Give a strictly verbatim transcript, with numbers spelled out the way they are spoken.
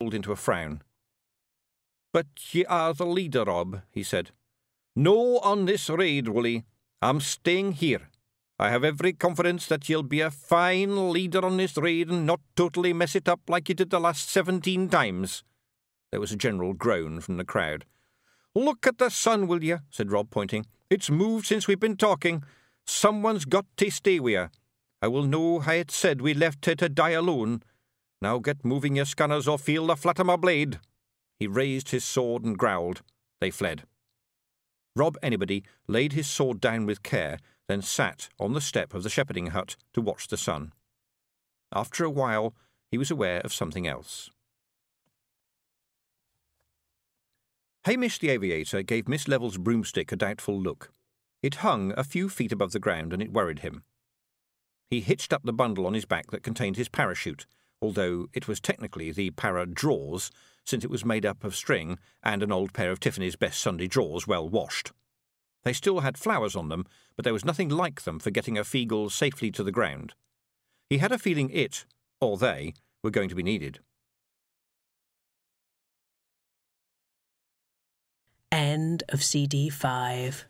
rolled into a frown. "But ye are the leader, Rob," he said. "No on this raid, Wooly. I'm staying here. I have every confidence that you'll be a fine leader on this raid and not totally mess it up like you did the last seventeen times." There was a general groan from the crowd. "Look at the sun, will you?" said Rob, pointing. "It's moved since we've been talking. Someone's got to stay with you. I will know how it said we left her to die alone. Now get moving your scanners or feel the flat of my blade." He raised his sword and growled. They fled. Rob Anybody laid his sword down with care, then sat on the step of the shepherding hut to watch the sun. After a while, he was aware of something else. Hamish the aviator gave Miss Level's broomstick a doubtful look. It hung a few feet above the ground, and it worried him. He hitched up the bundle on his back that contained his parachute, although it was technically the para-drawers, since it was made up of string and an old pair of Tiffany's best Sunday drawers well washed. They still had flowers on them, but there was nothing like them for getting a Feagle safely to the ground. He had a feeling it, or they, were going to be needed. End of C D five.